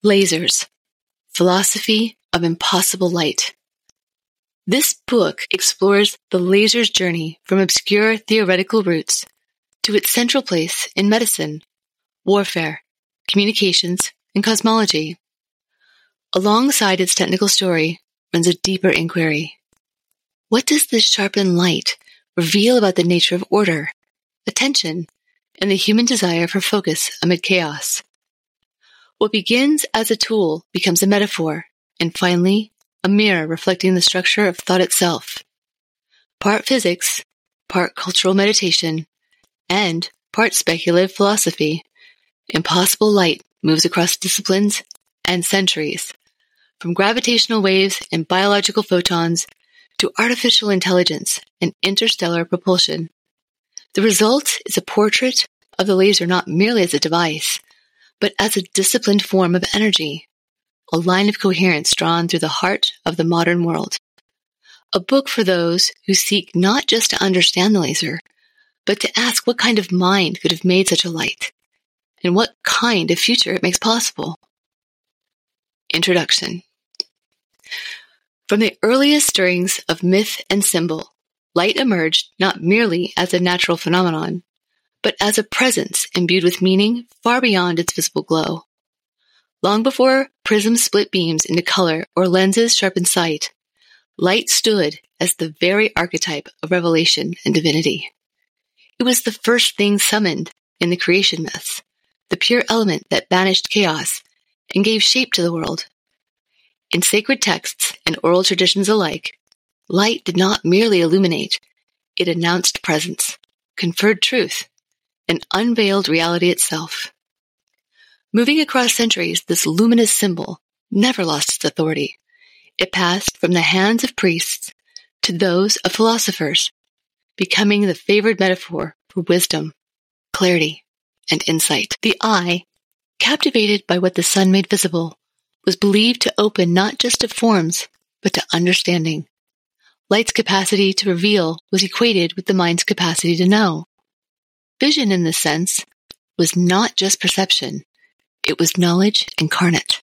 Lasers, Philosophy of Impossible Light. This book explores the laser's journey from obscure theoretical roots to its central place in medicine, warfare, communications, and cosmology. Alongside its technical story runs a deeper inquiry. What does this sharpened light reveal about the nature of order, attention, and the human desire for focus amid chaos? What begins as a tool becomes a metaphor, and finally, a mirror reflecting the structure of thought itself. Part physics, part cultural meditation, and part speculative philosophy, Impossible Light moves across disciplines and centuries, from gravitational waves and biological photons to artificial intelligence and interstellar propulsion. The result is a portrait of the laser not merely as a device, but as a disciplined form of energy, a line of coherence drawn through the heart of the modern world. A book for those who seek not just to understand the laser, but to ask what kind of mind could have made such a light, and what kind of future it makes possible. Introduction. From the earliest stirrings of myth and symbol, light emerged not merely as a natural phenomenon, but as a presence imbued with meaning far beyond its visible glow. Long before prisms split beams into color or lenses sharpened sight, light stood as the very archetype of revelation and divinity. It was the first thing summoned in the creation myths, the pure element that banished chaos and gave shape to the world. In sacred texts and oral traditions alike, light did not merely illuminate, it announced presence, conferred truth, and unveiled reality itself. Moving across centuries, this luminous symbol never lost its authority. It passed from the hands of priests to those of philosophers, becoming the favored metaphor for wisdom, clarity, and insight. The eye, captivated by what the sun made visible, was believed to open not just to forms, but to understanding. Light's capacity to reveal was equated with the mind's capacity to know. Vision, in this sense, was not just perception, it was knowledge incarnate.